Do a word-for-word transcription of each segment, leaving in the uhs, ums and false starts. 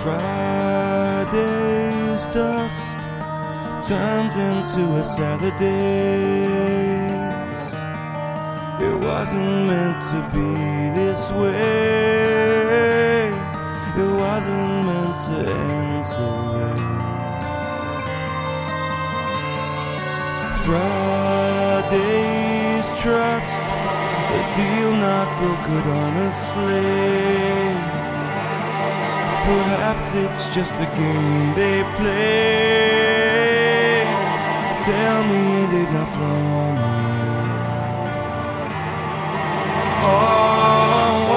Friday's dust turned into a Saturday's. It wasn't meant to be this way. It wasn't meant to end so late. Friday's trust, a deal not brokered honestly. Perhaps it's just a game they play. Tell me they've not flown away. Oh,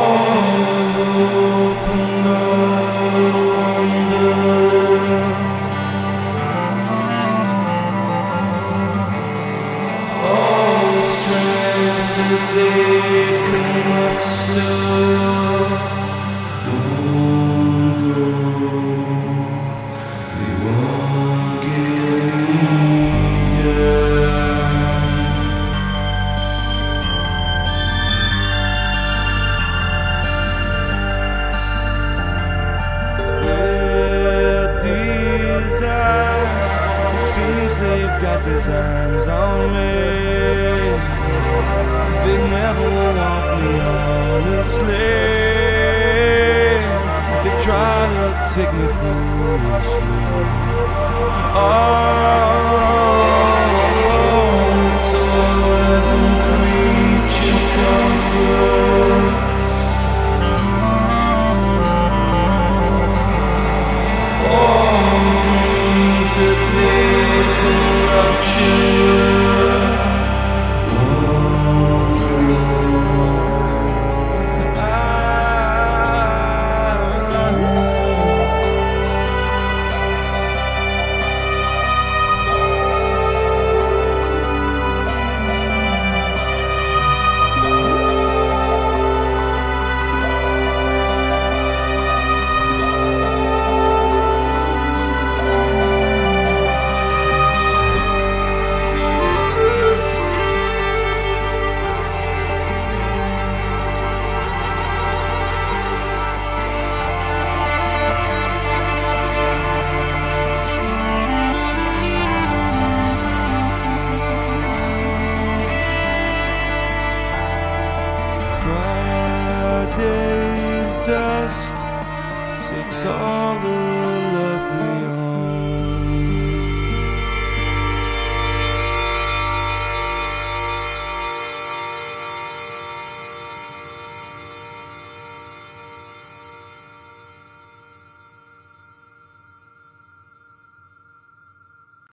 open door, wonder. All the strength that they can muster. They've got designs on me. They never want me honestly. They try to take me foolishly. Oh,